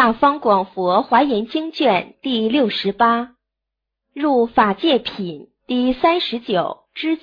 大方广佛华严经卷第68，入法界品第39之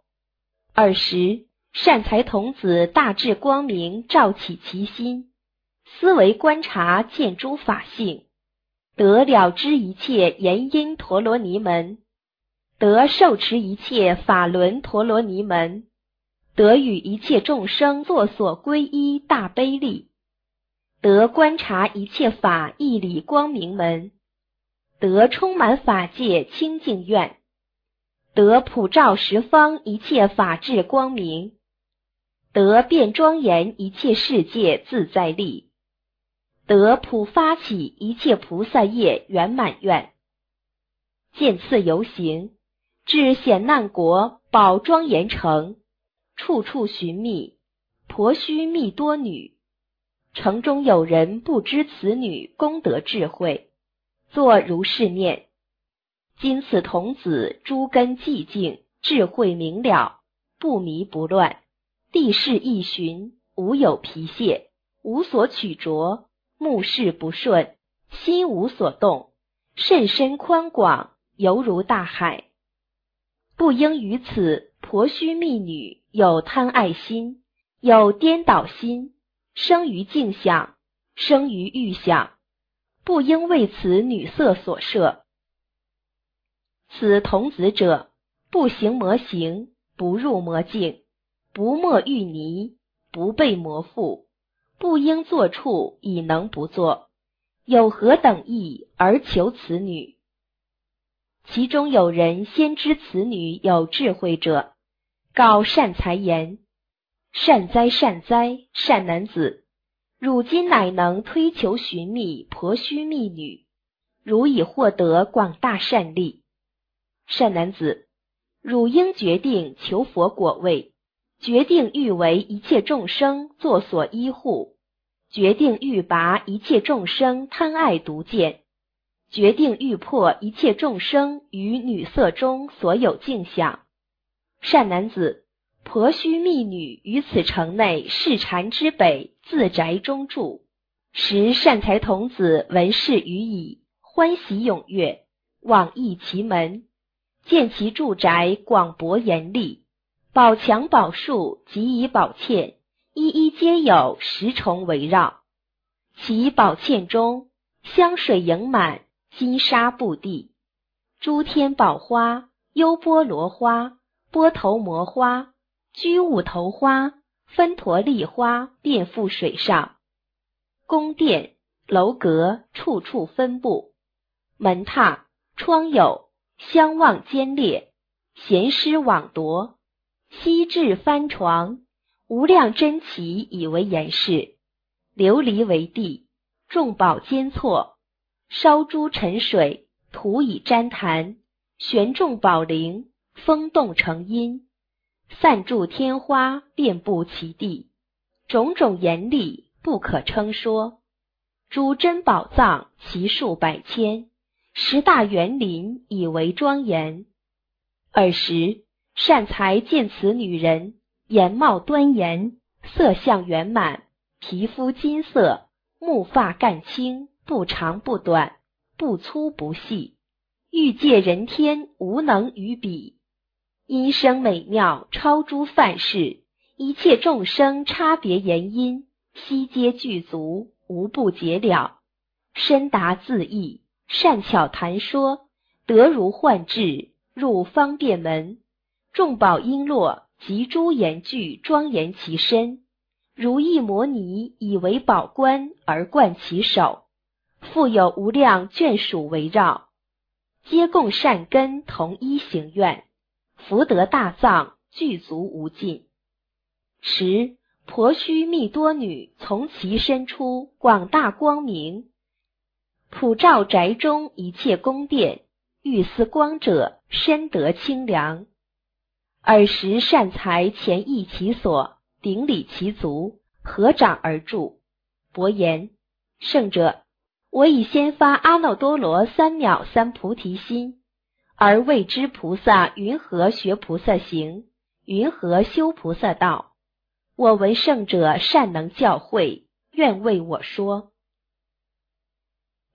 9。20，善财童子大智光明照起其心，思维观察见诸法性，得了知一切言因陀罗尼门，得受持一切法轮陀罗尼门，得与一切众生作所皈依大悲力，得观察一切法义理光明门，得充满法界清净愿，得普照十方一切法智光明，得遍庄严一切世界自在力，得普发起一切菩萨业圆满愿。见次游行，至显难国宝庄严城，处处寻觅婆须密多女，城中有人不知此女功德智慧，作如是念：今此童子诸根寂静，智慧明了，不迷不乱，地势易寻，无有疲懈，无所取着，目视不顺，心无所动，甚深宽广，犹如大海。不应于此婆须密女有贪爱心，有颠倒心，生于境想，生于欲想，不应为此女色所摄。此童子者，不行魔行，不入魔境，不没欲泥，不被魔缚，不应作处以能不作，有何等意而求此女？其中有人先知此女有智慧者，告善财言：善哉善哉，善男子，汝今乃能推求寻觅婆须密女，汝已获得广大善利。善男子，汝应决定求佛果位，决定欲为一切众生作所依护，决定欲拔一切众生贪爱毒见，决定欲破一切众生于女色中所有境想。善男子，婆须密女于此城内市禅之北自宅中住，时善财童子闻是语已，欢喜踊跃，往诣其门，见其住宅广博严丽，宝墙宝树及以宝嵌，一一皆有10重围绕。其宝嵌中香水盈满，金沙布地，诸天宝花、优波罗花、波头摩花、居物头花、分陀利花遍覆水上。宫殿、楼阁处处分布，门榻、窗牖相望尖列，闲施网夺，西至帆床，无量珍奇以为严饰，琉璃为地，众宝间错，烧珠沉水，土以毡檀，悬众宝铃，风动成音，散驻天花遍布其地，种种严丽不可称说。诸珍宝藏其数百千，10大园林以为庄严。20，善财见此女人，颜貌端严，色相圆满，皮肤金色，目发干青，不长不短，不粗不细，欲界人天无能与比，音声美妙超诸梵世，一切众生差别言音，悉皆具足，无不解了，深达自意，善巧谈说，得如幻智，入方便门，众宝璎珞及诸言具庄严其身，如意摩尼以为宝冠而冠其手，复有无量眷属围绕，皆共善根同一行愿，福德大藏具足无尽。10，婆须密多女从其身出，广大光明，普照宅中一切宫殿，欲思光者深得清凉。20，善财前诣其所，顶礼其足，合掌而住，薄言：圣者，我已先发阿耨多罗三藐三菩提心，而未知菩萨云何学菩萨行，云何修菩萨道。我闻圣者善能教诲，愿为我说。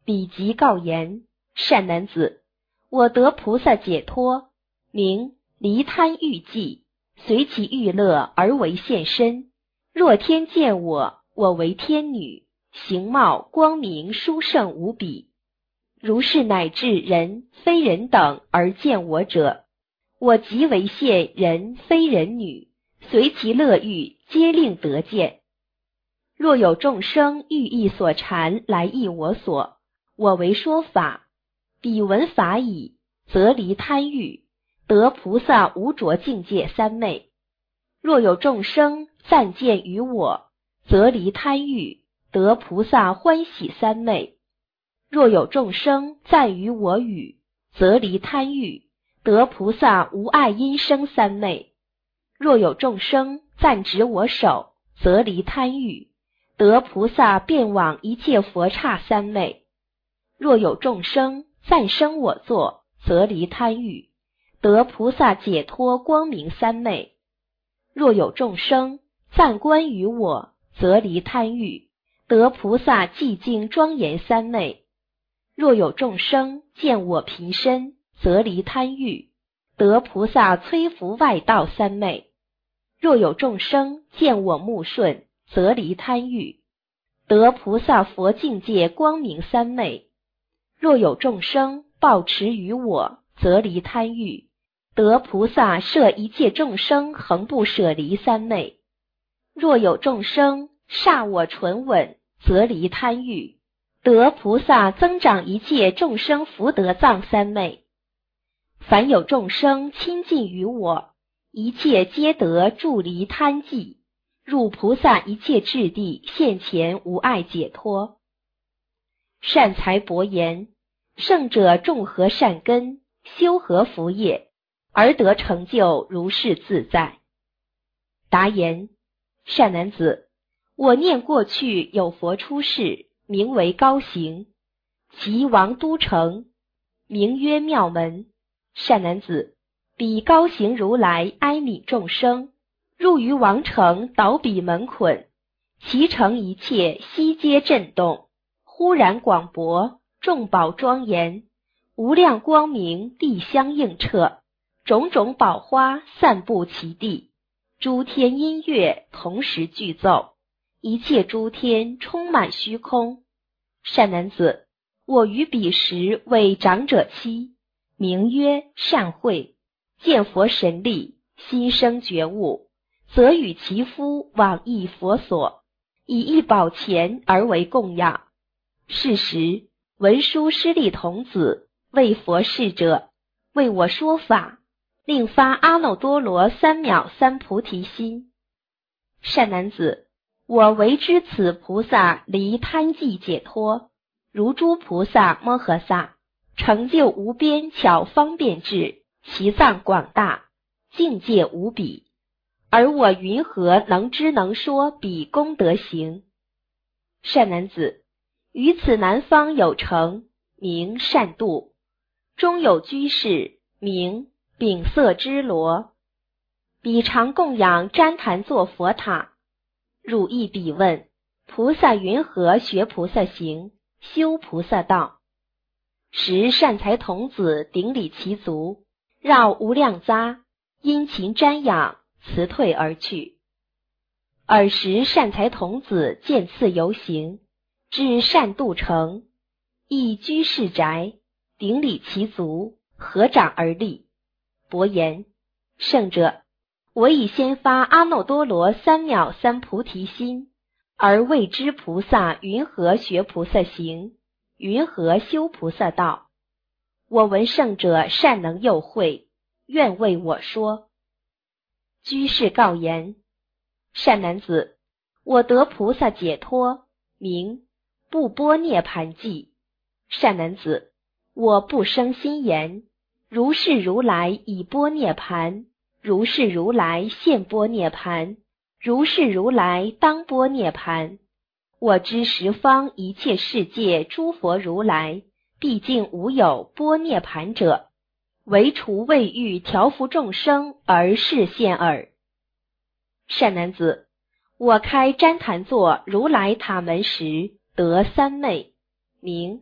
彼即告言：善男子，我得菩萨解脱，名离贪欲寂，随其欲乐而为现身。若天见我，我为天女，形貌光明殊胜无比。如是乃至人非人等而见我者，我即为现人非人女，随其乐欲皆令得见。若有众生欲意所缠来诣我所，我为说法，彼闻法已，则离贪欲，得菩萨无着境界三昧。若有众生赞见于我，则离贪欲，得菩萨欢喜三昧。若有众生赞于我语，则离贪欲，得菩萨无碍因生三昧。若有众生赞执我手，则离贪欲，得菩萨遍往一切佛刹三昧。若有众生赞生我座，则离贪欲，得菩萨解脱光明三昧。若有众生赞观于我，则离贪欲，得菩萨寂静庄严三昧。若有众生见我贫身，则离贪欲，得菩萨摧伏外道三昧。若有众生见我目顺，则离贪欲，得菩萨佛境界光明三昧。若有众生抱持于我，则离贪欲，得菩萨摄一切众生恒不舍离三昧。若有众生煞我纯稳，则离贪欲，得菩萨增长一切众生福德藏三昧。凡有众生亲近于我，一切皆得助离贪寂，入菩萨一切智地，现前无碍解脱。善财伯言：圣者种何善根，修何福业，而得成就如是自在？答言：善男子，我念过去有佛出世，名为高行，其王都城，名曰妙门。善男子，彼高行如来哀悯众生，入于王城，倒彼门捆，其城一切悉皆震动，忽然广博，众宝庄严，无量光明地相映彻，种种宝花散布其地，诸天音乐同时具奏，一切诸天充满虚空。善男子，我于彼时为长者妻，名曰善慧，见佛神力，心生觉悟，则与其夫往诣佛所，以一宝钱而为供养。是时文殊师利童子为佛侍者，为我说法，令发阿耨多罗三藐三菩提心。善男子，我为知此菩萨离贪寂解脱，如诸菩萨摩诃萨，成就无边巧方便智，其藏广大，境界无比，而我云何能知能说彼功德行？善男子，于此南方有城，名善度，中有居士，名丙色支罗，彼常供养旃檀座佛塔。汝亦彼问：菩萨云何学菩萨行，修菩萨道？时善财童子顶礼其足，绕无量匝，殷勤瞻仰，辞退而去。尔时善财童子见次游行，至善度城，亦居士宅，顶礼其足，合掌而立，伯言：圣者，我已先发阿耨多罗三藐三菩提心，而未知菩萨云何学菩萨行，云何修菩萨道。我闻圣者善能诱会，愿为我说。居士告言：善男子，我得菩萨解脱，名不般涅盘寂。善男子，我不生心言，如是如来以般涅盘，如是如来现般涅盘，如是如来当般涅盘。我知十方一切世界诸佛如来，毕竟无有般涅盘者，唯除未欲调伏众生而示现耳。善男子，我开旃檀座如来塔门时得三昧，名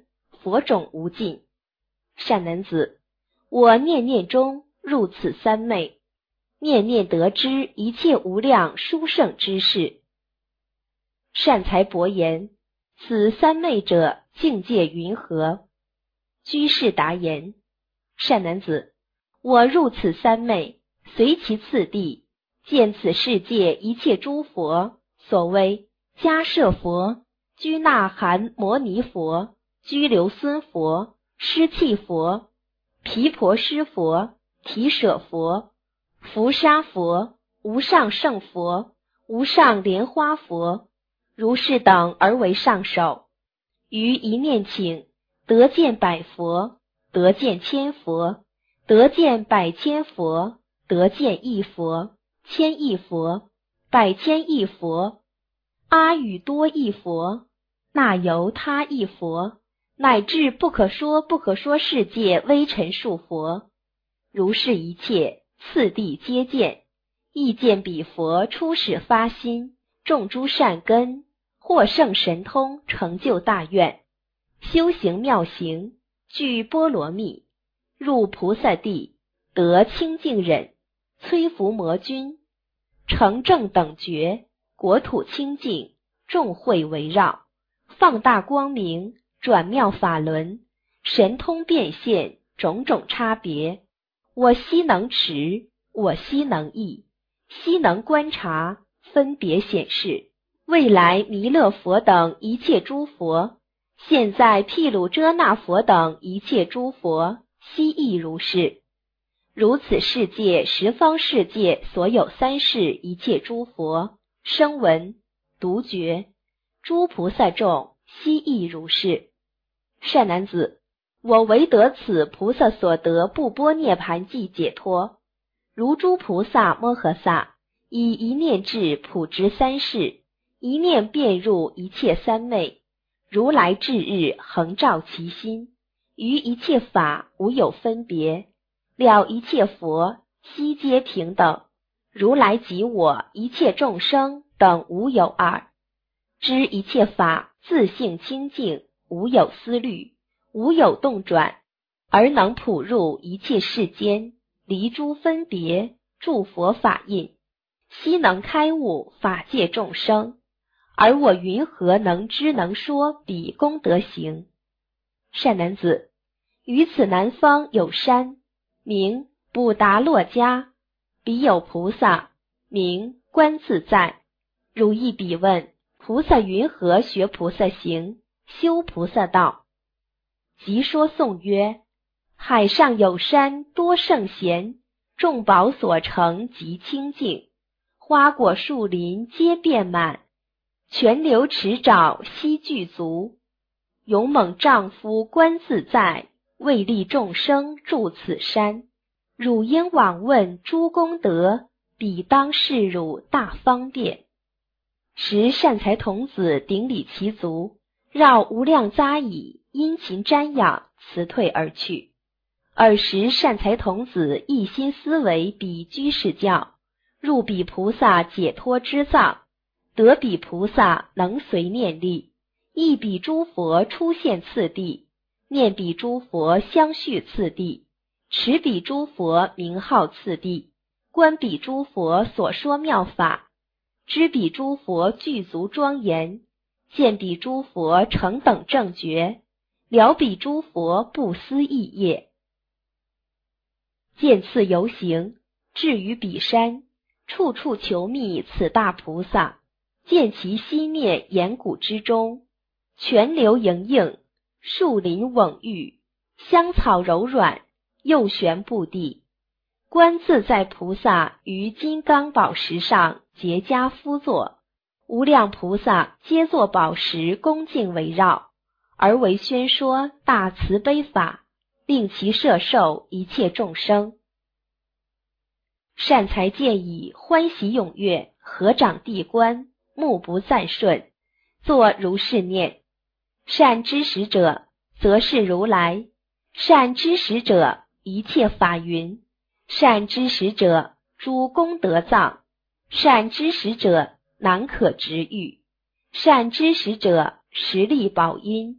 佛种无尽。善男子，我念念中入此三昧，念念得知一切无量殊胜之事。善财伯言，此三昧者境界云何？居士答言，善男子，我入此三昧，随其次第，见此世界一切诸佛，所谓迦摄佛、居那含摩尼佛、居留孙佛、施气佛、毗婆尸佛、提舍佛、伏沙佛、无上胜佛、无上莲花佛，如是等而为上首。于一念请，得见百佛，得见千佛，得见百千佛，得见亿佛、千亿佛、百千亿佛、阿耨多亿佛、那由他亿佛，乃至不可说不可说世界微尘数佛，如是一切次第皆见，亦见彼佛初始发心，种诸善根，获胜神通，成就大愿，修行妙行，具波罗蜜，入菩萨地，得清净忍，摧伏魔君，成正等觉，国土清净，众会围绕，放大光明，转妙法轮，神通变现，种种差别，我悉能持，我悉能译，悉能观察，分别显示。未来弥勒佛等一切诸佛，现在毗卢遮那佛等一切诸佛，悉亦如是。如此世界十方世界所有三世一切诸佛，声闻、独觉、诸菩萨众，悉亦如是。善男子，我唯得此菩萨所得不般涅盘寂解脱。如诸菩萨摩诃萨，以一念智普知三世，一念遍入一切三昧，如来至日恒照其心，于一切法无有分别，了一切佛悉皆平等，如来即我一切众生等无有二，知一切法自性清净，无有思虑，无有动转，而能普入一切世间，离诸分别，住佛法印，悉能开悟法界众生。而我云何能知能说彼功德行？善男子，于此南方有山，名布达洛迦，彼有菩萨，名观自在。汝亦彼问，菩萨云何学菩萨行，修菩萨道？即说颂曰：海上有山多圣贤，众宝所成极清净，花果树林皆遍满，泉流池沼悉具足，勇猛丈夫观自在，为利众生住此山。汝应往问诸功德，彼当示汝大方便。时善财童子顶礼其足，绕无量匝缢，殷勤瞻仰，辞退而去。尔时善财童子一心思维彼居士教，入彼菩萨解脱之藏，得彼菩萨能随念力，忆彼诸佛出现次第，念彼诸佛相续次第，持彼诸佛名号次第，观彼诸佛所说妙法，知彼诸佛具足庄严，见彼诸佛成等正觉，了彼诸佛不思议业。见次游行，至于彼山，处处求觅此大菩萨，见其西面岩谷之中，泉流盈映，树林蓊郁，香草柔软，右旋布地。观自在菩萨于金刚宝石上结跏趺坐，无量菩萨皆作宝石恭敬围绕，而为宣说大慈悲法，令其摄受一切众生。善财见已，欢喜踊跃，合掌地观，目不暂顺，作如是念：善知识者，则是如来；善知识者，一切法云；善知识者，诸功德藏；善知识者，难可值喻；善知识者，实力宝音；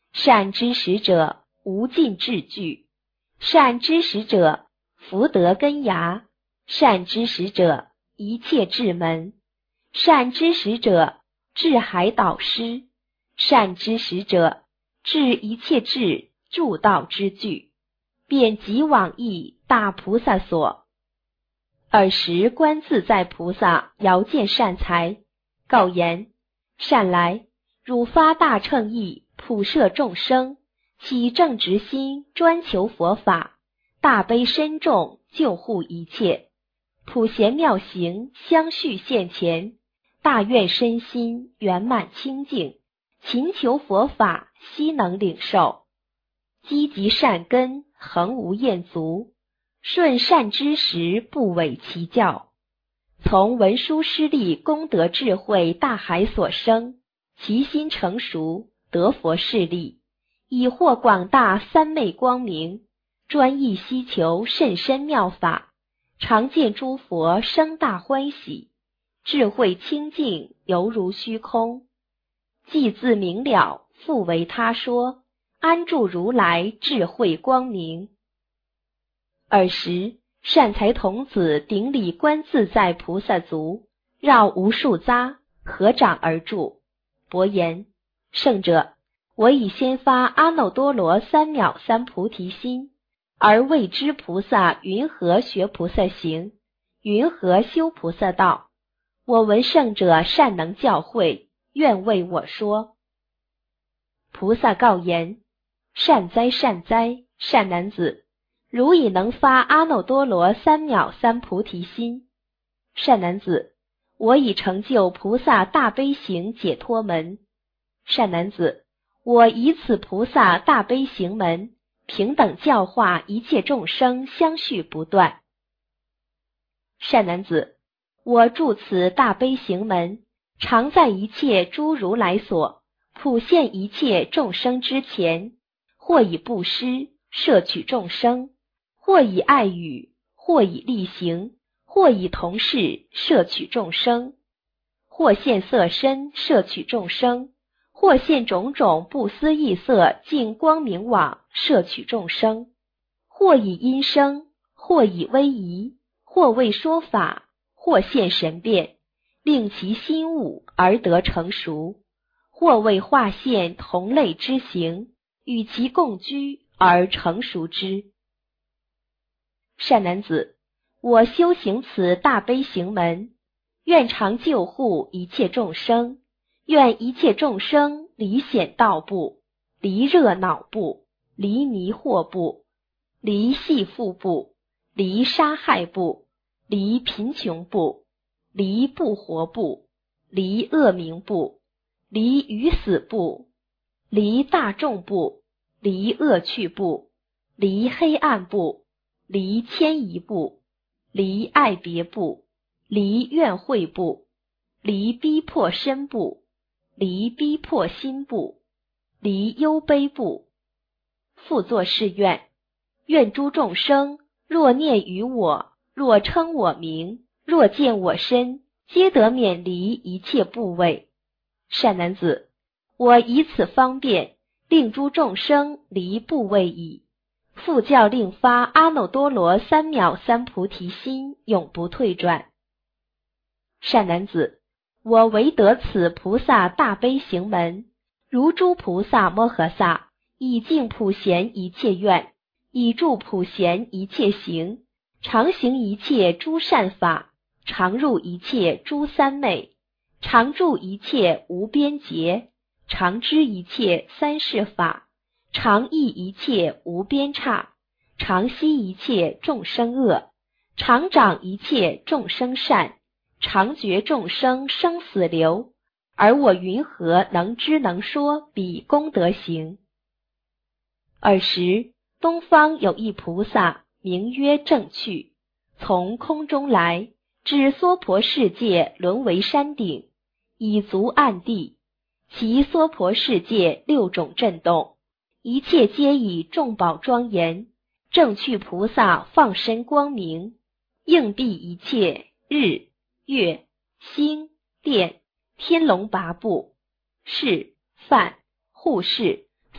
善知识者，无尽智具；善知识者，福德根芽；善知识者，一切智门；善知识者，智海导师；善知识者，治一切智助道之具，遍及往诣大菩萨所。尔时观自在菩萨遥见善财，告言：善来，汝发大乘意，普摄众生，起正直心，专求佛法，大悲深重，救护一切，普贤妙行相续现前，大愿身心圆满清净，勤求佛法，悉能领受，积极善根，恒无厌足，顺善知识，不违其教，从文殊师利功德智慧大海所生，其心成熟，得佛势力，以获广大三昧光明，专一希求甚深妙法，常见诸佛生大欢喜，智慧清净，犹如虚空，既自明了，复为他说，安住如来智慧光明。尔时善财童子顶礼观自在菩萨足，绕无数匝，合掌而住，薄言：圣者，我已先发阿耨多罗三藐三菩提心，而未知菩萨云何学菩萨行，云何修菩萨道。我闻圣者善能教诲，愿为我说。菩萨告言：善哉善哉，善男子，汝已能发阿耨多罗三藐三菩提心。善男子，我已成就菩萨大悲行解脱门。善男子，我以此菩萨大悲行门，平等教化一切众生，相续不断。善男子，我住此大悲行门，常在一切诸如来所，普现一切众生之前，或以布施摄取众生，或以爱语，或以力行，或以同事摄取众生，或现色身摄取众生，或现种种不思议色净光明网摄取众生，或以音声，或以威仪，或为说法，或现神变，令其心悟而得成熟，或为化现同类之行，与其共居而成熟之。善男子，我修行此大悲行门，愿常救护一切众生，愿一切众生离险道怖，离热恼怖，离迷惑怖，离系缚怖，离杀害怖，离贫穷怖，离不活怖，离恶名怖，离于死怖，离大众怖，离恶趣怖，离黑暗怖，离迁移怖，离爱别怖，离怨恚怖，离逼迫身怖，离逼迫心怖，离忧悲怖。复作是愿：愿诸众生若念于我，若称我名，若见我身，皆得免离一切怖畏。善男子，我以此方便，令诸众生离怖畏矣。复教令发阿耨多罗三藐三菩提心，永不退转。善男子，我唯得此菩萨大悲行门，如诸菩萨摩诃萨，以净普贤一切愿，以助普贤一切行，常行一切诸善法，常入一切诸三昧，常住一切无边劫，常知一切三世法，常忆一切无边刹，常息一切众生恶，常长一切众生善，常觉众生生死流，而我云何能知能说彼功德行？尔时东方有一菩萨，名曰正趣，从空中来，至娑婆世界轮为山顶，以足按地，其娑婆世界六种震动，一切皆以众宝庄严，正趣菩萨放身光明，应蔽一切日月星电天龙八部士梵护士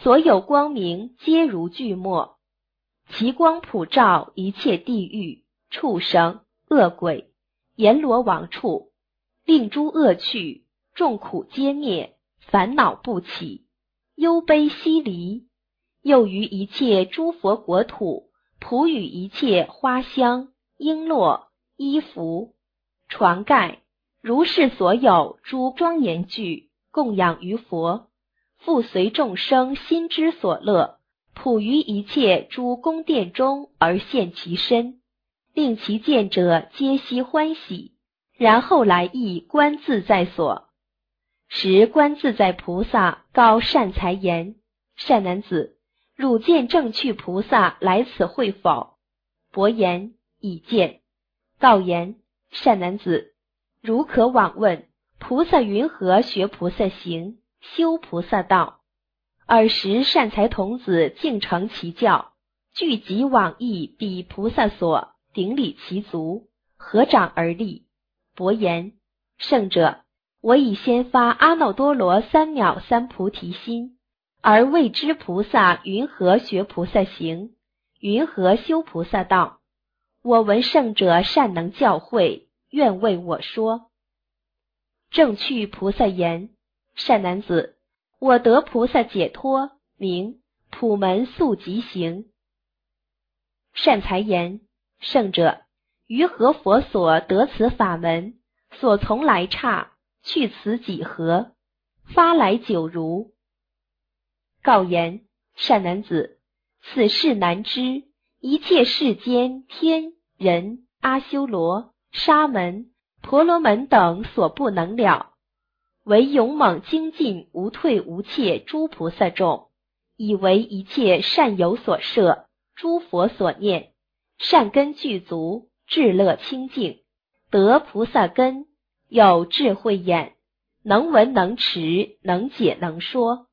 所有光明皆如巨墨，其光普照一切地狱、畜生、恶鬼、阎罗王处，令诸恶趣，众苦皆灭，烦恼不起，忧悲悉离。又于一切诸佛国土，普与一切花香、璎珞、衣服、床盖，如是所有诸庄严具，供养于佛，复随众生心之所乐，普于一切诸宫殿中而现其身，令其见者皆悉欢喜。然后来诣观自在所。时观自在菩萨告善财言：善男子，汝见正趣菩萨来此会否？伯言：已见。告言：善男子，汝可往问，菩萨云何学菩萨行，修菩萨道？尔时善财童子敬承其教，聚集往诣彼菩萨所，顶礼其足，合掌而立。伯言：圣者，我已先发阿耨多罗三藐三菩提心，而未知菩萨云何学菩萨行，云何修菩萨道。我闻圣者善能教诲，愿为我说。正趣菩萨言：善男子，我得菩萨解脱，名普门速疾行。善财言：圣者，于何佛所得此法门？所从来刹，去此几何？发来久如？告言：善男子，此事难知，一切世间天人、阿修罗、沙门、婆罗门等所不能了。唯勇猛精进无退无怯诸菩萨众，以为一切善有所摄，诸佛所念，善根具足，智乐清净，得菩萨根，有智慧眼，能闻能持，能解能说。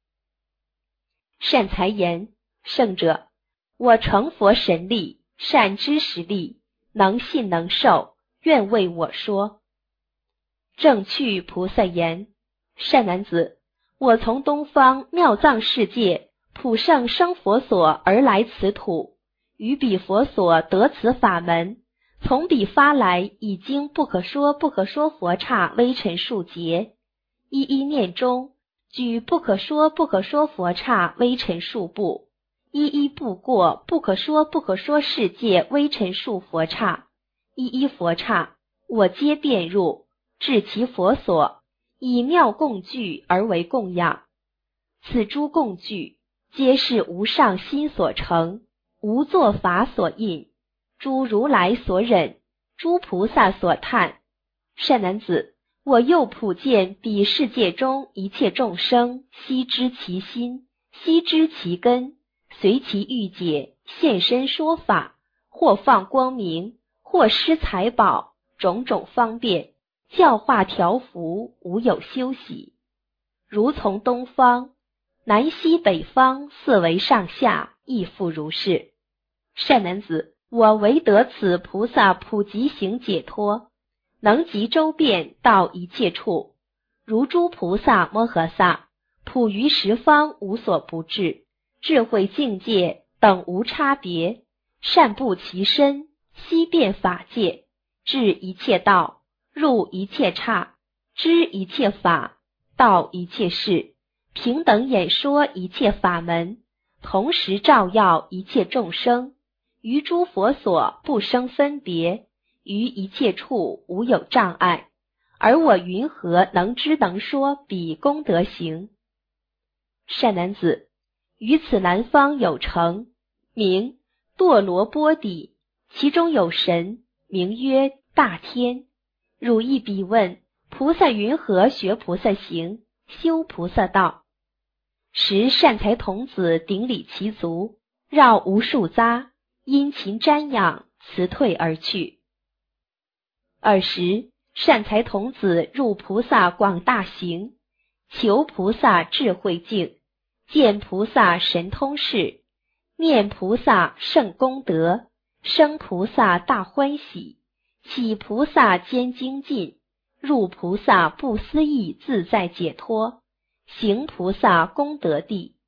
善财言：圣者，我成佛神力，善知识力，能信能受，愿为我说。正趣菩萨言：善男子，我从东方妙藏世界普胜生佛所而来此土，于彼佛所得此法门，从彼发来，已经不可说不可说佛刹微尘数劫，一一念中，举不可说不可说佛刹微尘数部，一一步过不可说不可说世界微尘数佛刹，一一佛刹，我皆遍入，至其佛所，以妙供具而为供养。此诸供具，皆是无上心所成，无作法所印，诸如来所忍，诸菩萨所叹。善男子，我又普见彼世界中一切众生，悉知其心，悉知其根，随其欲解，现身说法，或放光明，或施财宝，种种方便，教化调伏，无有休息。如从东方、南西北方四维上下，亦复如是。善男子，我唯得此菩萨普及行解脱，能集周遍到一切处，如诸菩萨摩诃萨，普于十方无所不至，智慧境界等无差别，善布其身，悉遍法界，至一切道，入一切刹，知一切法，道一切事，平等演说一切法门，同时照耀一切众生，于诸佛所不生分别，于一切处无有障碍，而我云何能知能说彼功德行？善男子，于此南方有城，名堕罗波底，其中有神，名曰大天。汝亦彼问，菩萨云何学菩萨行，修菩萨道？时善财童子顶礼其足，绕无数匝，殷勤瞻仰，辞退而去。尔时善财童子入菩萨广大行，求菩萨智慧境，见菩萨神通事，念菩萨圣功德，生菩萨大欢喜，起菩萨坚精进，入菩萨不思议自在解脱，行菩萨功德地，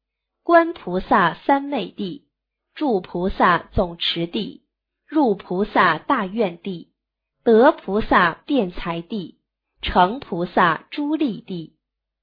观菩萨三昧地，住菩萨总持地，入菩萨大愿地，得菩萨辩才地，成菩萨诸利地。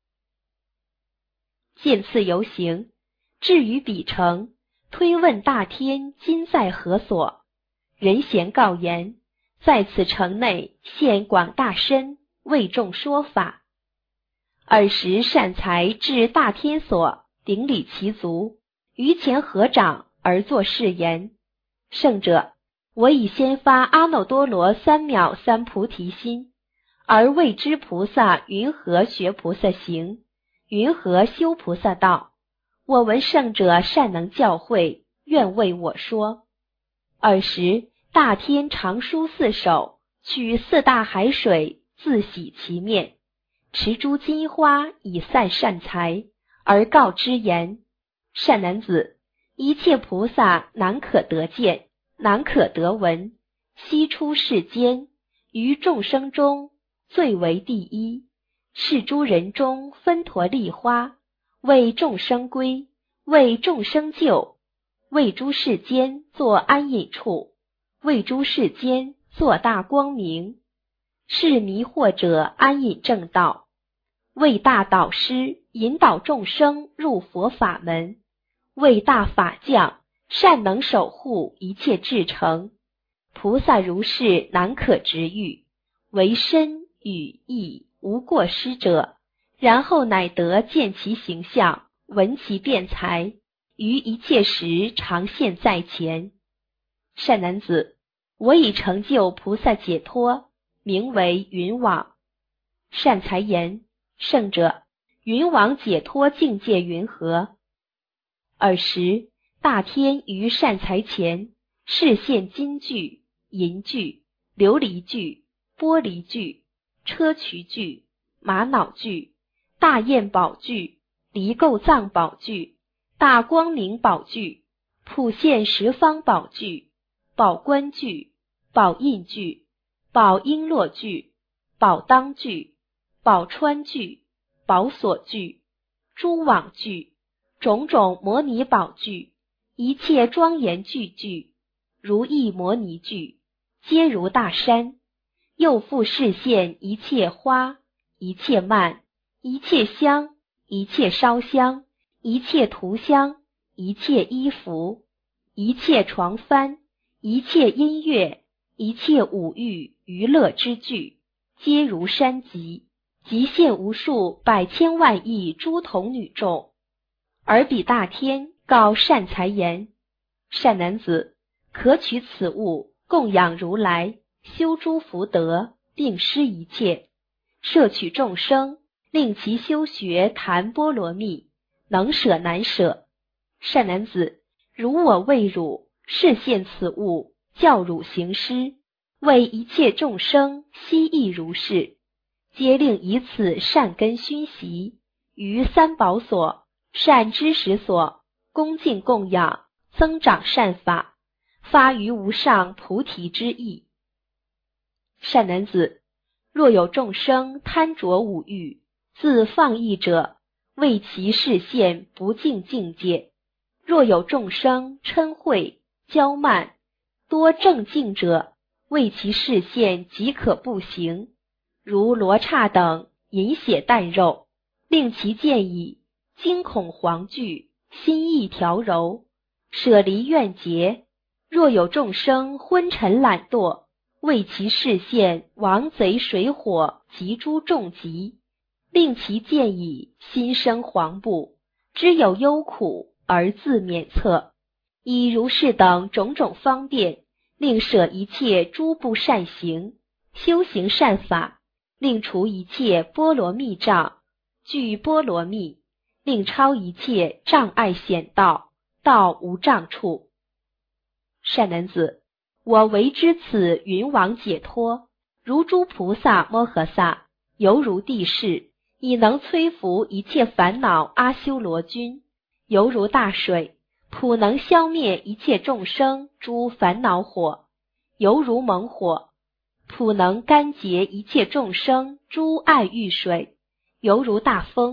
见次游行，至于彼城，推问大天今在何所？人贤告言，在此城内现广大身，为众说法。尔时善财至大天所，顶礼其足，于前合掌而作誓言：圣者，我已先发阿耨多罗三藐三菩提心，而未知菩萨云何学菩萨行，云何修菩萨道。我闻圣者善能教诲，愿为我说。尔时大天长舒四手，取四大海水，自洗其面，持诸金花以散善财，而告之言：善男子，一切菩萨难可得见，难可得闻，悉出世间，于众生中最为第一，是诸人中分陀利花，为众生归，为众生救，为诸世间作安隐处，为诸世间作大光明，是迷惑者安隐正道，为大导师引导众生入佛法门，为大法将善能守护一切至诚。菩萨如是难可直喻，为身语意无过失者，然后乃得见其形象，闻其辩才，于一切时常现在前。善男子，我已成就菩萨解脱，名为云往。善财言：圣者，云往解脱境界云何？尔时大天于善财前，示现金具、银具、琉璃具、玻璃具、砗磲具、玛瑙具、大焰宝具、离垢藏宝具、大光明宝具、普现十方宝具、宝冠具、宝印具、宝璎珞具、宝当具、宝川具、宝所具、诸网具、种种摩尼宝具，一切庄严具具，如意摩尼具，皆如大山。又复示现一切花，一切蔓，一切香，一切烧香，一切涂香，一切衣服，一切床幡，一切音乐，一切舞欲娱乐之具，皆如山集，即现无数百千万亿诸童女众。而彼大天告善财言：善男子，可取此物供养如来，修诸福德，并施一切，摄取众生，令其修学檀波罗蜜，能舍难舍。善男子，如我为汝示现此物，教汝行施，为一切众生悉亦如是，皆令以此善根熏习，于三宝所、善知识所恭敬供养，增长善法，发于无上菩提之意。善男子，若有众生贪着五欲，自放逸者，为其示现不净境界；若有众生嗔恚、骄慢，多正境者，为其示现即可步行，如罗刹等饮血啖肉，令其见已，惊恐惶惧，心意调柔，舍离怨结；若有众生昏沉懒惰，为其示现王贼水火及诸重疾，令其见已，心生惶怖，知有忧苦而自免测。以如是等种种方便，令舍一切诸不善行，修行善法，令除一切波罗蜜障，具波罗蜜，令超一切障碍险道，到无障处。善男子，我为知此云往解脱，如诸菩萨摩诃萨，犹如地势，以能摧伏一切烦恼阿修罗君，犹如大水，普能消灭一切众生诸烦恼火，犹如猛火，普能干结一切众生诸爱欲水，犹如大风，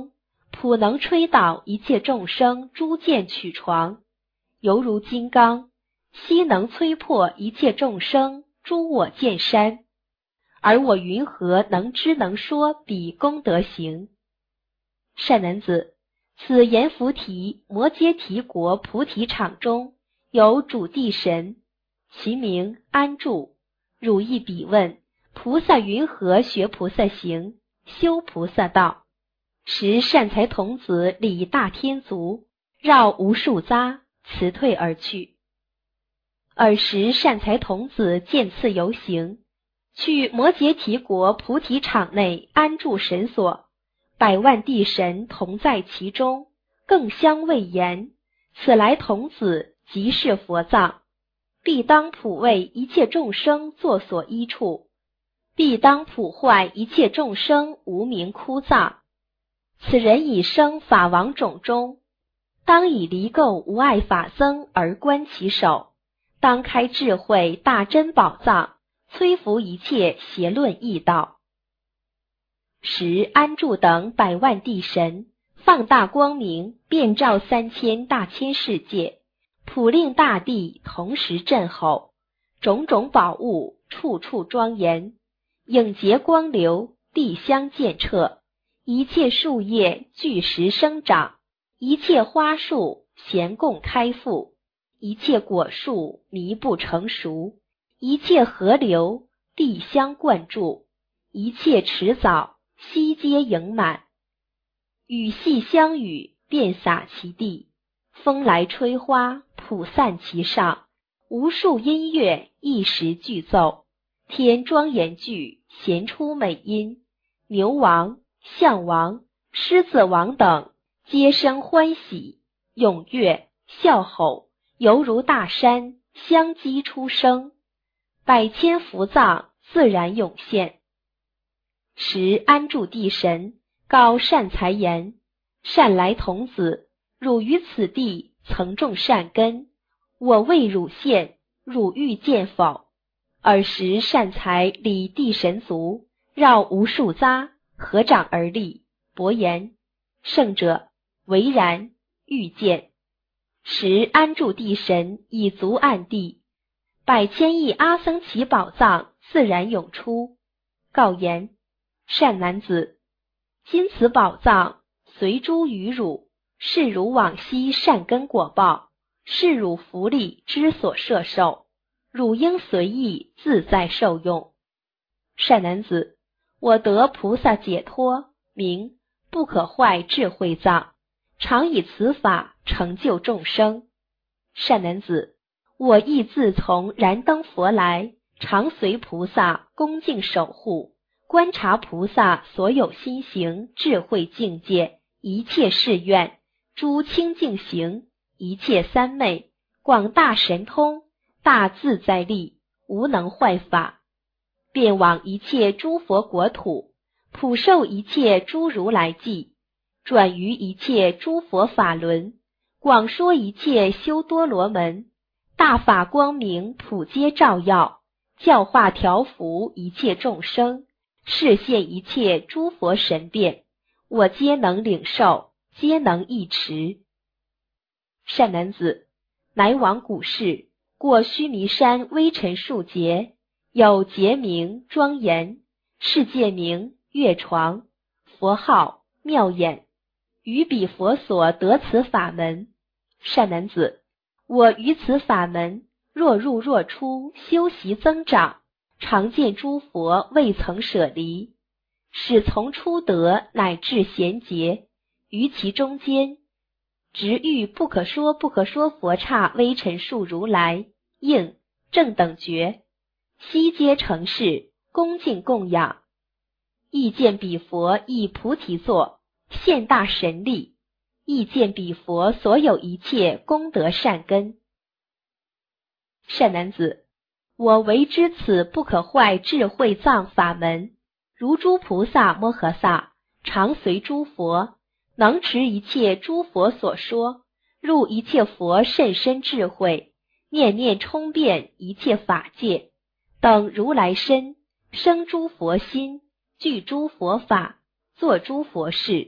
普能吹倒一切众生诸见取床，犹如金刚，悉能摧破一切众生诸我见山。而我云何能知能说彼功德行？善男子，此阎浮提摩揭提国菩提场中有主地神，其名安住。汝亦彼问，菩萨云何学菩萨行，修菩萨道？时善财童子礼大天足，绕无数匝，辞退而去。尔时善财童子见次游行，去摩揭提国菩提场内安住神所，百万地神同在其中，更相谓言：此来童子即是佛藏，必当普为一切众生作所依处，必当普坏一切众生无明枯藏。此人已生法王种中，当以离垢无碍法僧而观其手，当开智慧大珍宝藏，摧伏一切邪论异道。时安住等百万地神放大光明，遍照3000大千世界，普令大地同时震吼，种种宝物处处庄严，影结光流，地相见彻，一切树叶俱时生长，一切花树咸共开复，一切果树弥不成熟，一切河流地相灌注，一切池藻悉皆盈满，雨细相与，遍洒其地，风来吹花，普散其上，无数音乐一时俱奏，天庄严具，弦出美音，牛王、象王、狮子王等皆生欢喜，踊跃笑吼，犹如大山相击出声，百千福藏自然涌现。时安住地神告善财言：善来童子，汝于此地曾种善根，我为汝现，汝欲见否？尔时善财礼地神足，绕无数匝，合掌而立，薄言：圣者，唯然，欲见。时安住地神以足按地，百千亿阿僧祇宝藏自然涌出，告言：善男子，今此宝藏随诸于汝，是汝往昔善根果报，是汝福利之所摄受，汝应随意自在受用。善男子，我得菩萨解脱，名不可坏智慧藏，常以此法成就众生。善男子，我亦自从燃灯佛来，常随菩萨恭敬守护，观察菩萨所有心行智慧境界，一切誓愿，诸清净行，一切三昧，广大神通，大自在力，无能坏法，遍往一切诸佛国土，普受一切诸如来记，转于一切诸佛法轮，广说一切修多罗门，大法光明普皆照耀，教化调伏一切众生，示现一切诸佛神变，我皆能领受，皆能忆持。善男子，乃往古世，过须弥山微尘数劫，有劫名庄严，世界名月床，佛号妙眼，于彼佛所得此法门。善男子，我于此法门若入若出，修习增长，常见诸佛未曾舍离，始从初得乃至贤劫，于其中间直遇不可说不可说佛刹微尘数如来应正等觉，悉皆成事，恭敬供养，亦见彼佛以菩提座，现大神力，亦见彼佛所有一切功德善根。善男子，我为知此不可坏智慧藏法门，如诸菩萨摩诃萨常随诸佛，能持一切诸佛所说，入一切佛甚深智慧，念念充遍一切法界，等如来身，生诸佛心，具诸佛法，作诸佛事，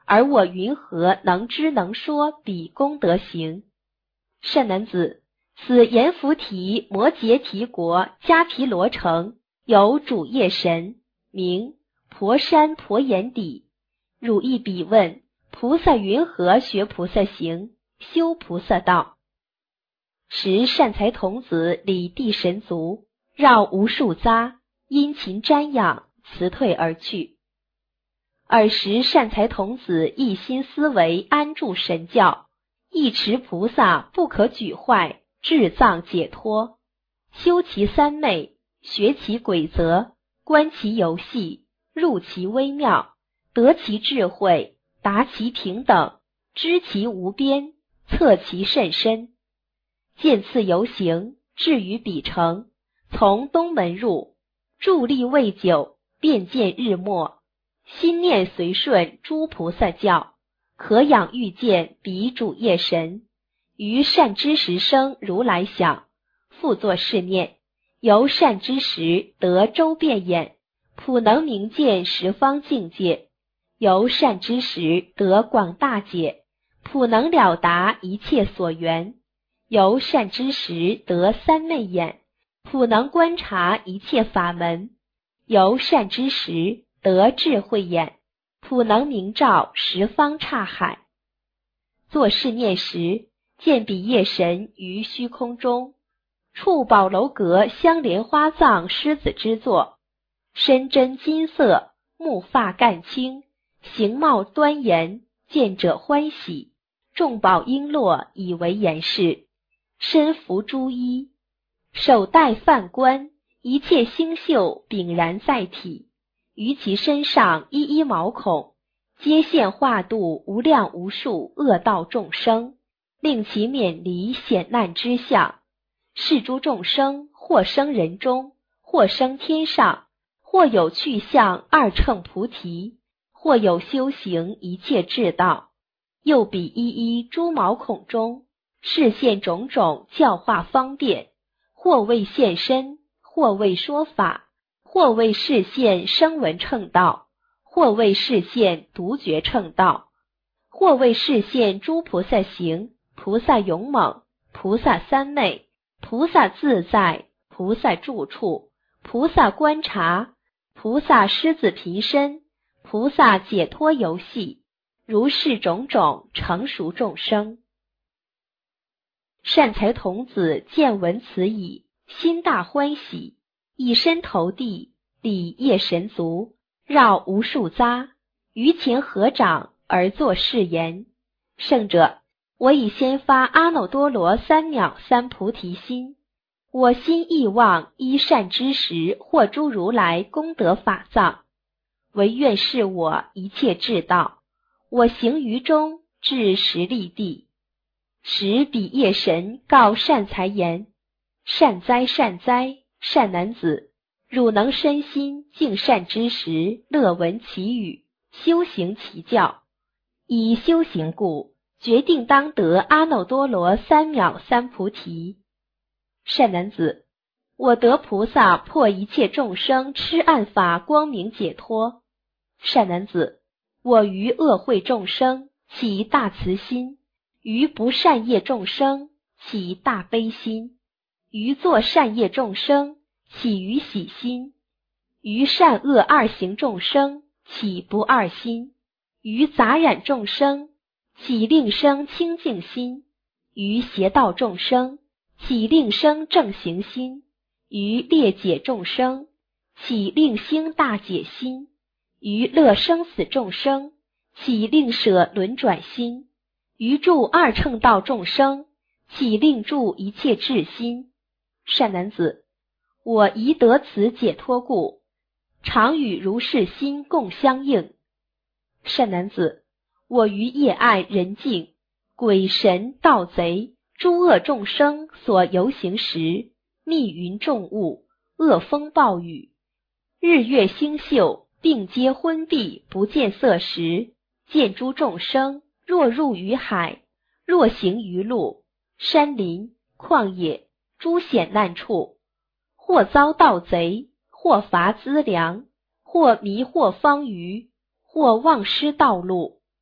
而我云何能知能说彼功德行？善男子，此阎浮提摩羯提国迦毗罗城有主业神，名婆山婆眼底。汝亦彼问，菩萨云何学菩萨行，修菩萨道？时善财童子礼地神足，绕无数匝，殷勤瞻仰，辞退而去。尔时善财童子一心思维安住神教，一持菩萨不可举坏，至藏解脱，修其三昧，学其规则，观其游戏，入其微妙，得其智慧，达其平等，知其无边，测其甚深。渐次游行，至于彼城，从东门入，伫立未久，便见日没。心念随顺诸菩萨教，可养欲见彼主业神。于善知识生如来想，复作是念，由善知识得周遍眼，普能明见十方境界；由善知识得广大解，普能了达一切所缘；由善知识得三昧眼，普能观察一切法门；由善知识得智慧眼，普能明照十方刹海。作是念时，见彼业神于虚空中，处宝楼阁香莲花藏狮子之座，身真金色，目发干青，形貌端严，见者欢喜，众宝璎珞以为严饰，身服朱衣，手戴梵冠，一切星宿炳然在体，于其身上一一毛孔，皆现化度无量无数恶道众生，令其免离险难之相。是诸众生或生人中，或生天上，或有去向二乘菩提，或有修行一切智道，又彼一一诸毛孔中，示现种种教化方便，或为现身，或为说法，或为示现声闻乘道，或为示现独觉乘道，或为示现诸菩萨行、菩萨勇猛、菩萨三昧、菩萨自在、菩萨住处、菩萨观察、菩萨狮子频身、菩萨解脱游戏，如是种种成熟众生。善财童子见闻此已，心大欢喜，以身投地，礼业神足，绕无数匝，于前合掌而作是言：圣者，我已先发阿耨多罗三藐三菩提心，我心亦望依善知识获诸如来功德法藏，唯愿是我一切智道，我行于中至十力地。时彼业神告善财言：善哉善哉，善男子，汝能身心敬善知识，乐闻其语，修行其教，以修行故，决定当得阿耨多罗三藐三菩提。善男子，我得菩萨破一切众生痴暗法光明解脱。善男子，我于恶慧众生起大慈心，于不善业众生起大悲心，于作善业众生起于喜心，于善恶二行众生起不二心，于杂染众生起令生清净心，于邪道众生起令生正行心，于劣解众生起令兴大解心，于乐生死众生起令舍轮转心，于助二乘道众生起令助一切智心。善男子，我宜得此解脱故，常与如是心共相应。善男子，我于夜暗人静，鬼神盗贼诸恶众生所游行时，密云重雾，恶风暴雨，日月星宿并皆昏闭不见色时，见诸众生若入于海，若行于路，山林旷野诸险难处，或遭盗贼，或乏资粮，或迷惑方隅，或忘失道路，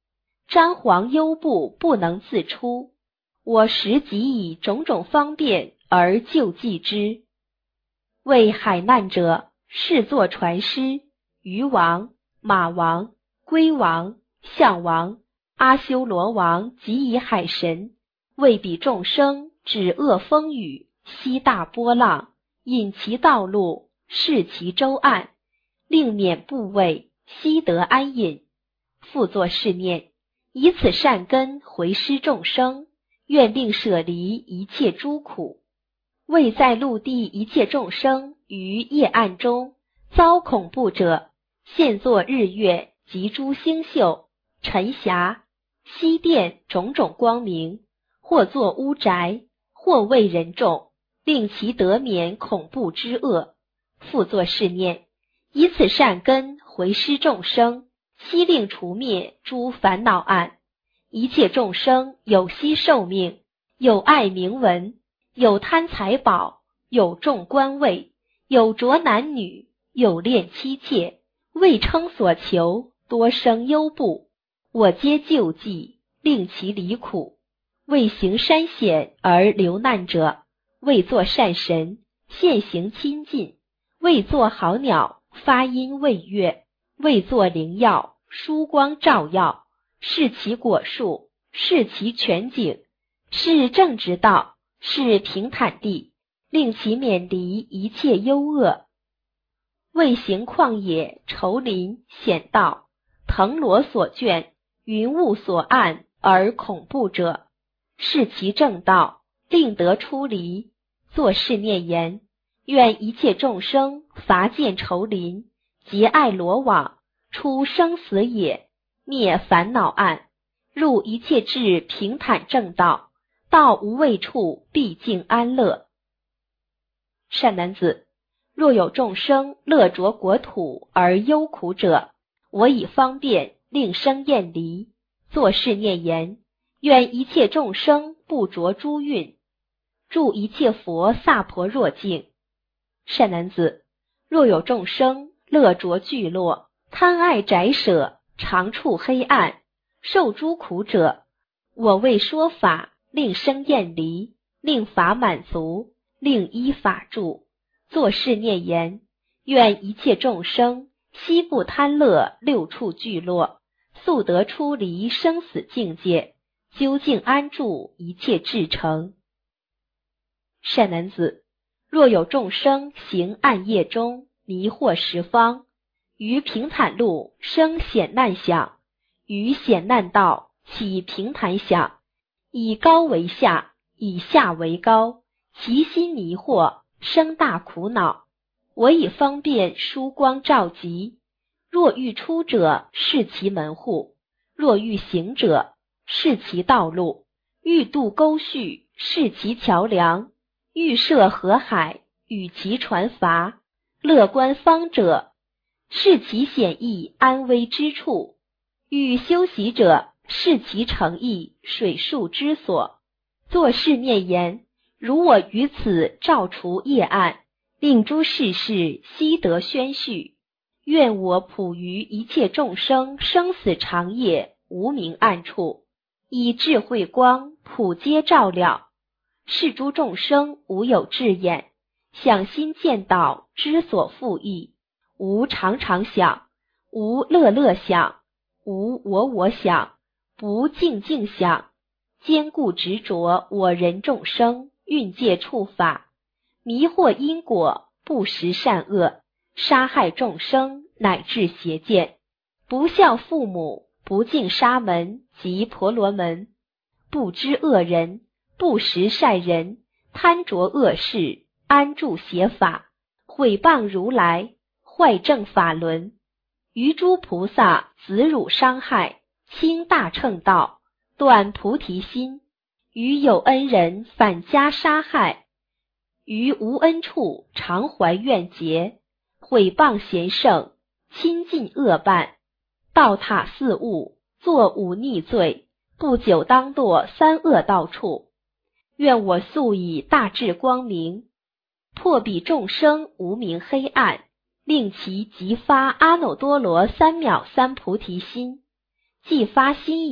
瞻皇忧怖不能自出，我时即以种种方便而救济之。为海难者，视作船师、鱼王、马王、龟王、象王、阿修罗王及以海神，为彼众生止恶风雨，息大波浪，引其道路，示其舟岸，令免怖畏，悉得安隐。复作是念：以此善根回施众生，愿令舍离一切诸苦。为在陆地一切众生于夜暗中遭恐怖者，现作日月及诸星宿、晨霞、夕电种种光明，或作屋宅，或为人众，令其得免恐怖之恶。复作是念：以此善根回施众生，悉令除灭诸烦恼暗。一切众生有希寿命，有爱名闻，有贪财宝，有重官位，有着男女，有恋妻妾，未称所求，多生忧怖，我皆救济，令其离苦。为行山险而流难者，为作善神，现行亲近；为作好鸟，发音慰乐；为作灵药，疏光照耀，是其果树，是其全景，是正直道，是平坦地，令其免离一切忧恶。为行旷野、稠林、险道，藤萝所卷，云雾所暗而恐怖者，是其正道，令得出离。作是念言：愿一切众生伐见稠林，结爱罗网，出生死野，灭烦恼暗，入一切智平坦正道，到无畏处毕竟安乐。善男子，若有众生乐着国土而忧苦者，我以方便令生厌离。作是念言：愿一切众生不着诸蕴，住一切佛萨婆若境。善男子，若有众生乐着聚落，贪爱宅舍，常处黑暗，受诸苦者，我为说法，令生厌离，令法满足，令依法住。作是念言：愿一切众生悉不贪乐六处聚落，速得出离生死境界，究竟安住一切至诚。善男子，若有众生行暗夜中，迷惑十方，于平坦路生险难想，于险难道起平坦想，以高为下，以下为高，其心迷惑，生大苦恼。我以方便疏光照极，若欲出者，是其门户；若欲行者，是其道路；欲渡沟渠，是其桥梁；欲涉河海，与其船筏；乐观方者，是其险易安危之处；欲休息者，是其诚意水树之所。作是念言：如我于此照除夜暗，令诸世事悉得宣叙，愿我普于一切众生生死长夜无明暗处，以智慧光普皆照了。是诸众生无有智眼，想心见导，知所复义，无常常想，无乐乐想，无我我想，不静静想，坚固执着我人众生蕴界处法，迷惑因果，不识善恶，杀害众生，乃至邪见，不孝父母，不敬沙门及婆罗门，不知恶人，不识善人，贪着恶事，安住邪法，毁谤如来，坏正法轮，于诸菩萨子辱伤害，轻大乘道，断菩提心，于有恩人反加杀害，于无恩处常怀怨结，毁谤贤圣，亲近恶伴，倒塔四物，作忤逆罪，不久当堕三恶道处。愿我速以大智光明，破彼众生无明黑暗，令其即发阿耨多罗三藐三菩提心，既发心已，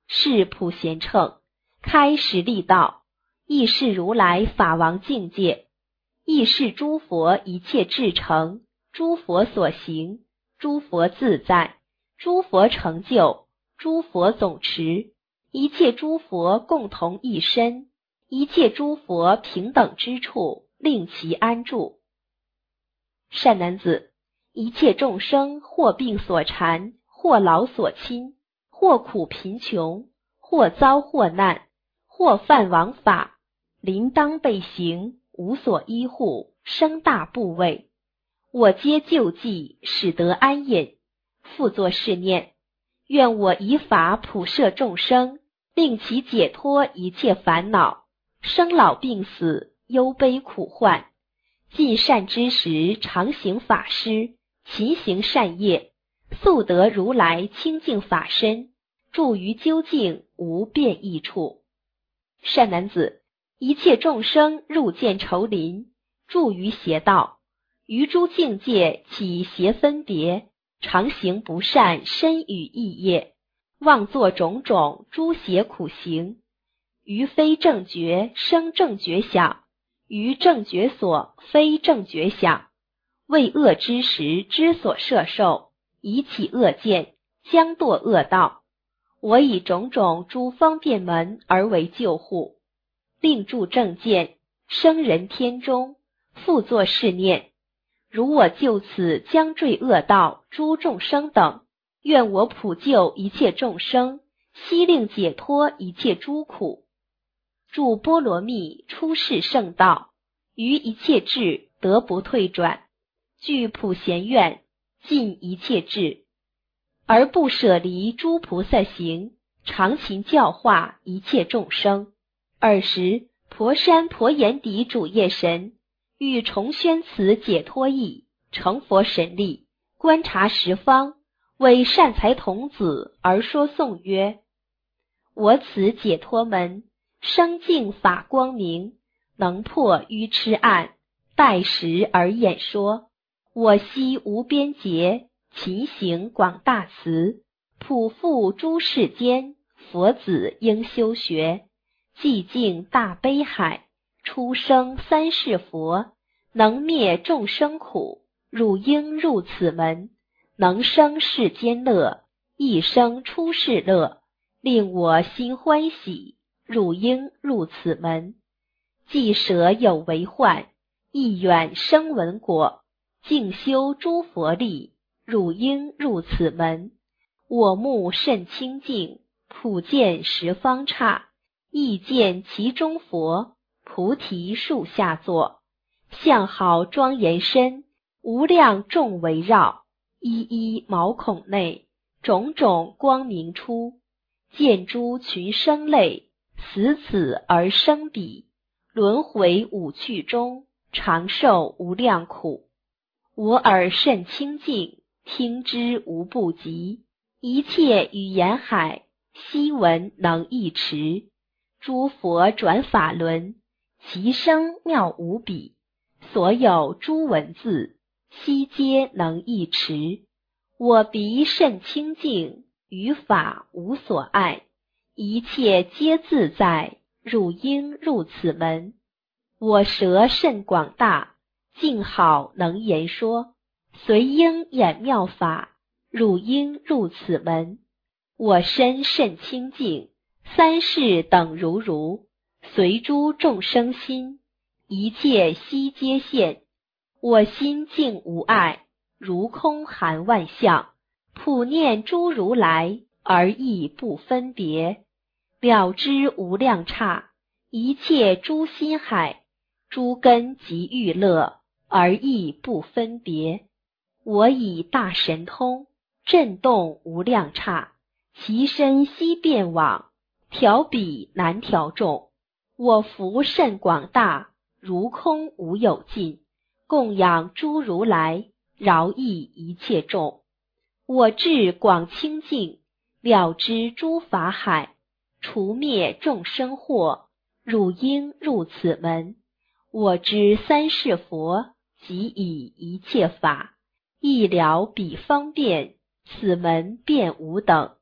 是普贤乘，开实力道，亦是如来法王境界，亦是诸佛一切至诚，诸佛所行，诸佛自在，诸佛成就，诸佛总持，一切诸佛共同一身，一切诸佛平等之处，令其安住。善男子，一切众生或病所缠，或老所侵，或苦贫穷，或遭祸难，或犯王法，临当被刑，无所依护，生大怖畏。我皆救济，使得安隐。复作是念：愿我以法普摄众生，令其解脱一切烦恼，生老病死，忧悲苦患。尽善之时，常行法施，勤行善业，速得如来清净法身，住于究竟，无变异处。善男子，一切众生入见愁林，住于邪道，于诸境界起邪分别，常行不善身语意业，妄作种种诸邪苦行，于非正觉生正觉想，于正觉所非正觉想，为恶之时之所摄受，以起恶见，将堕恶道。我以种种诸方便门而为救护，令住正见，生人天中，复作是念：如我就此将坠恶道诸众生等，愿我普救一切众生，悉令解脱一切诸苦。住波罗蜜出世圣道，于一切智得不退转，具普贤愿，尽一切智，而不舍离诸菩萨行，常勤教化一切众生。尔时，婆山婆阎底主业神欲重宣此解脱义，成佛神力，观察十方，为善财童子而说颂曰：我此解脱门，生净法光明，能破愚痴暗，待时而演说。我悉无边劫，勤行广大慈，普覆诸世间，佛子应修学。寂静大悲海，出生三世佛，能灭众生苦，汝应入此门，能生世间乐，一生出世乐，令我心欢喜，汝应入此门。既舍有为患，亦远生闻果，静修诸佛力，汝应入此门。我目甚清净，普见十方刹，亦见其中佛，菩提树下坐，相好庄严身，无量众围绕，一一毛孔内，种种光明出，见诸群生类，死此而生彼，轮回五趣中，常受无量苦。我耳甚清净，听之无不及，一切语言海，悉闻能一持。诸佛转法轮，其声妙无比，所有诸文字，悉皆能一持。我鼻甚清净，于法无所碍，一切皆自在，汝应入此门。我舌甚广大，净好能言说，随应演妙法，汝应入此门。我身甚清净，三世等如，随诸众生心，一切悉皆现。我心净无碍，如空含万象，普念诸如来，而亦不分别，了知无量刹，一切诸心海，诸根及欲乐，而亦不分别。我以大神通，震动无量刹，其身悉遍往，调彼难调众。我福甚广大，如空无有尽，供养诸如来，饶益一切众。我智广清净，了知诸法海，除灭众生祸，汝应入此门。我知三世佛，即以一切法，亦了彼方便，此门便无等。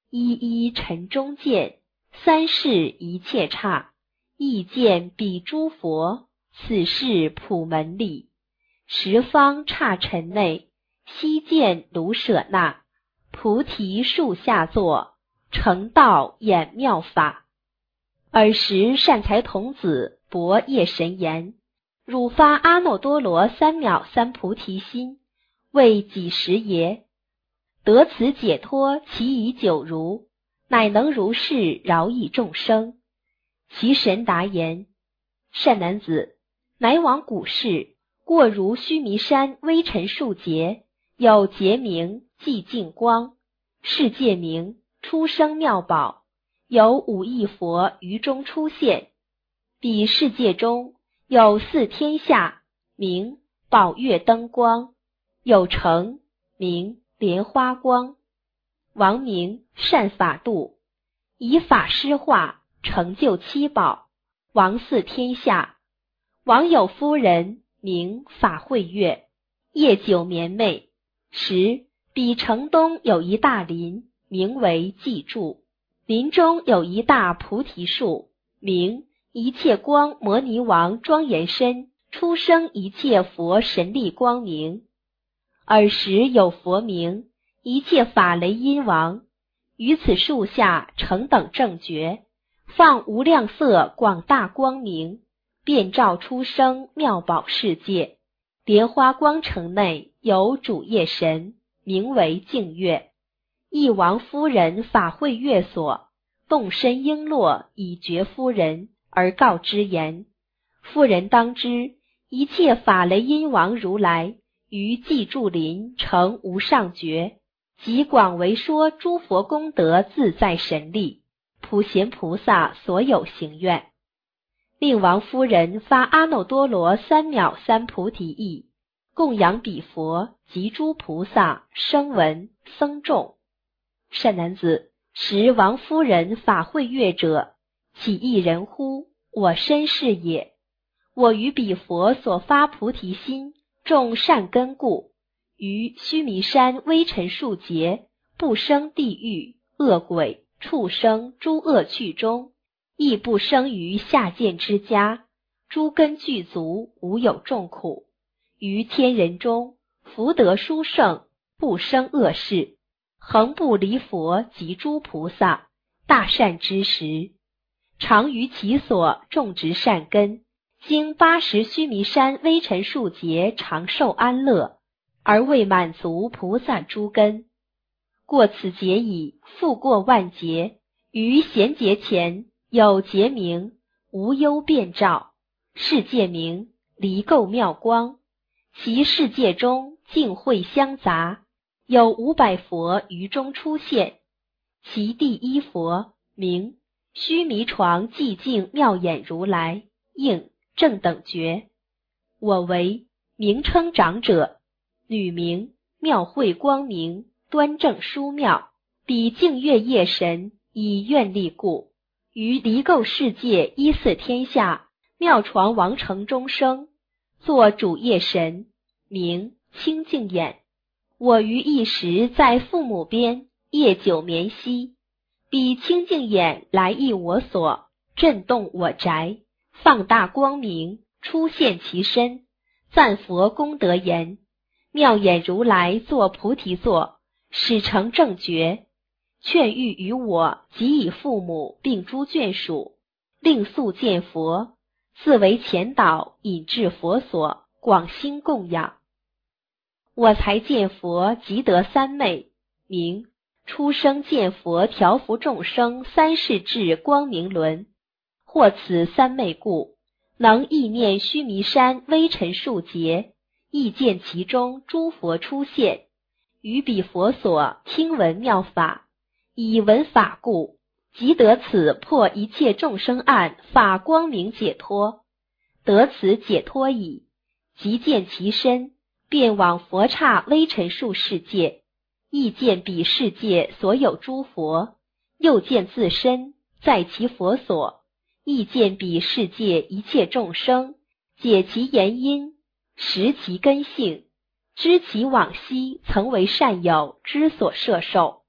一一尘中见，三世一切刹，亦见彼诸佛，此是普门里。十方刹尘内，悉见卢舍那，菩提树下坐，成道演妙法。尔时善财童子薄夜神言：汝发阿耨多罗三藐三菩提心，为几时耶？得此解脱，其已久如，乃能如是饶益众生。其神答言：善男子，乃往古世，过如须弥山微尘数劫，有劫名寂静光，世界名出生妙宝，有五亿佛于中出现。彼世界中有四天下，名宝月灯光，有城名莲花光。王名善法度，以法施化，成就七宝，王四天下。王有夫人名法会月，夜久眠寐。时彼城东有一大林，名为寂住，林中有一大菩提树，名一切光摩尼王庄严身，出生一切佛神力光明。尔时有佛名一切法雷音王，于此树下成等正觉，放无量色广大光明，遍照出生妙宝世界。莲花光城内有主夜神，名为净月，一王夫人法会月所，动身璎珞以觉夫人，而告之言：夫人当知，一切法雷音王如来于寂住林成无上觉，即广为说诸佛功德自在神力，普贤菩萨所有行愿。令王夫人发阿耨多罗三藐三菩提意，供养彼佛及诸菩萨、声闻、僧众。善男子，时王夫人法会月者，岂一人乎？我身是也。我于彼佛所发菩提心，种善根故，于须弥山微尘数劫，不生地狱、恶鬼、畜生诸恶趣中，亦不生于下贱之家，诸根具足，无有众苦。于天人中，福德殊胜，不生恶事，恒不离佛及诸菩萨，大善之时。常于其所种植善根，经80须弥山微尘数劫，长寿安乐，而未满足菩萨诸根。过此劫已，复过万劫，于贤劫前，有劫名无忧遍照，世界名离垢妙光。其世界中净慧相杂，有500佛于中出现。其第一佛名须弥床寂静妙眼如来，应正等觉。我为名称长者，女名妙慧光明，端正殊妙。彼净月夜神以愿力故，于离垢世界依四天下妙床王城中生，作主夜神，名清净眼。我于一时在父母边，夜久眠息，彼清净眼来诣我所，震动我宅，放大光明，出现其身，赞佛功德言：妙眼如来作菩提座，始成正觉，劝喻于我及以父母并诸眷属，令速见佛，自为前导，引至佛所，广兴供养。我才见佛即得三昧，名出生见佛调伏众生三世智光明轮。或此三昧故，能意念须弥山微尘数劫，亦见其中诸佛出现，于彼佛所听闻妙法，以闻法故，即得此破一切众生暗法光明解脱。得此解脱已，即见其身，便往佛刹微尘数世界，亦见彼世界所有诸佛，又见自身在其佛所，亦见彼世界一切众生，解其言因，识其根性，知其往昔曾为善友之所摄受，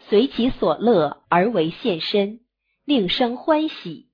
随其所乐而为现身，令生欢喜。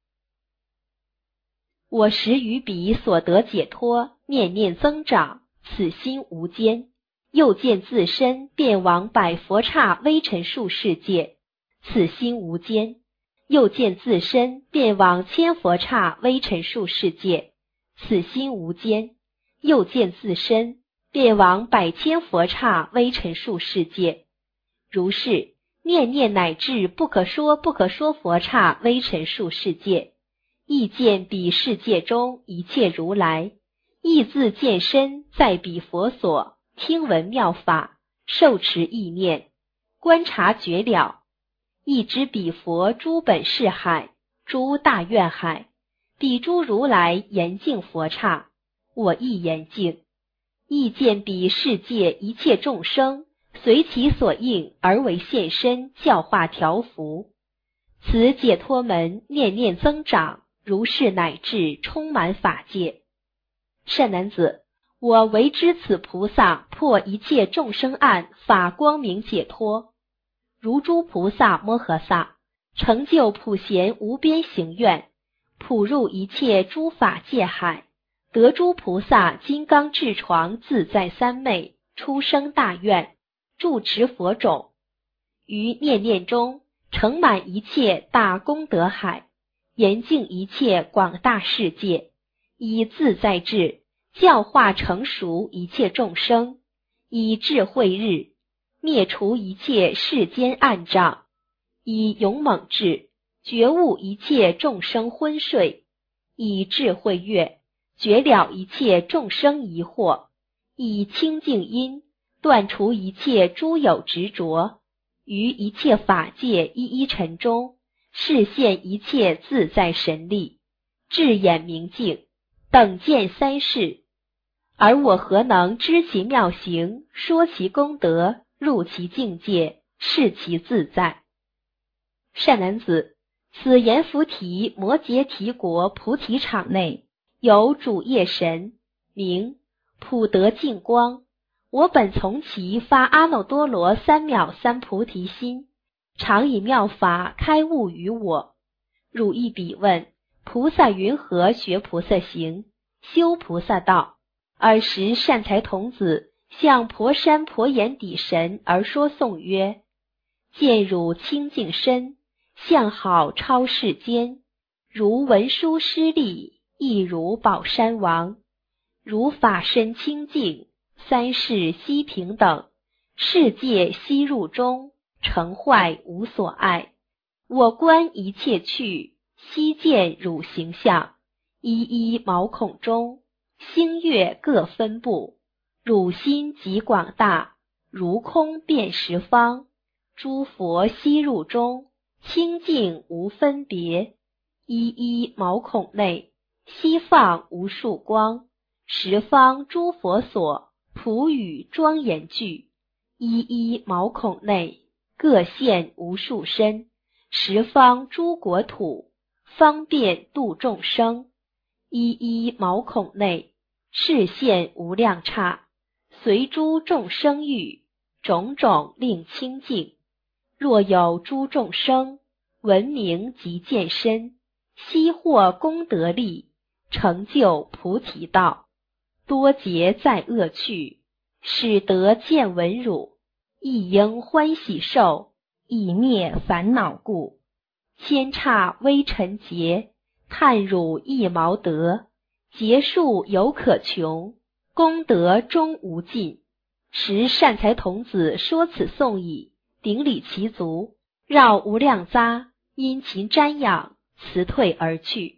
我时于彼所得解脱，念念增长，此心无间，又见自身遍往百佛刹微尘数世界，此心无间，又见自身遍往千佛刹微尘数世界，此心无间，又见自身遍往百千佛刹微尘数世界。如是念念乃至不可说不可说佛刹微尘数世界，亦见彼世界中一切如来，亦自见身在彼佛所，听闻妙法，受持意念，观察觉了，亦知彼佛诸本是海，诸大愿海，彼诸如来严净佛刹，我亦严净，亦见彼世界一切众生随其所应而为现身教化调伏，此解脱门念念增长，如是乃至充满法界。善男子，我为知此菩萨破一切众生暗，法光明解脱，如诸菩萨摩诃萨成就普贤无边行愿，普入一切诸法界海，得诸菩萨金刚智床自在三昧，出生大愿，住持佛种，于念念中成满一切大功德海，严净一切广大世界，以自在智教化成熟一切众生，以智慧日灭除一切世间暗障，以勇猛智觉悟一切众生昏睡，以智慧月觉了一切众生疑惑，以清净音断除一切诸有执着，于一切法界一一尘中示现一切自在神力，智眼明净，等见三世。而我何能知其妙行，说其功德，入其境界，示其自在。善男子，此阎浮提摩羯提国菩提场内有主业神，名普德净光。我本从其发阿耨多罗三藐三菩提心，常以妙法开悟于我。汝亦彼问，菩萨云何学菩萨行，修菩萨道？尔时善财童子向婆山婆眼底神而说颂曰：见汝清净身，相好超世间，如文殊师利，亦如宝山王。如法身清净，三世悉平等，世界悉入中，成坏无所碍。我观一切去，悉见汝形象，一一毛孔中，星月各分布，汝心极广大，如空遍十方，诸佛悉入中，清净无分别，一一毛孔内，悉放无数光，十方诸佛所，普语庄严句，一一毛孔内，各现无数身，十方诸国土，方便度众生，一一毛孔内，示现无量刹，随诸众生欲，种种令清净。若有诸众生闻名及见身，悉获功德力，成就菩提道，多劫在恶趣，使得见闻汝，亦应欢喜受，以灭烦恼故。千刹微尘劫，叹汝一毛德，劫数犹可穷，功德终无尽。时善财童子说此颂已，顶礼其足，绕无量匝，殷勤瞻仰，辞退而去。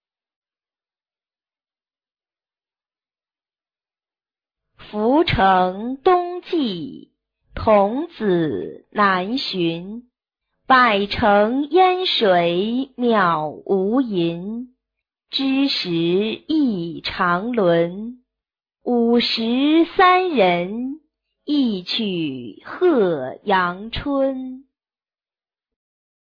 浮城东际，童子南巡，百城烟水渺无垠，知时亦常伦，53人，一曲贺阳春。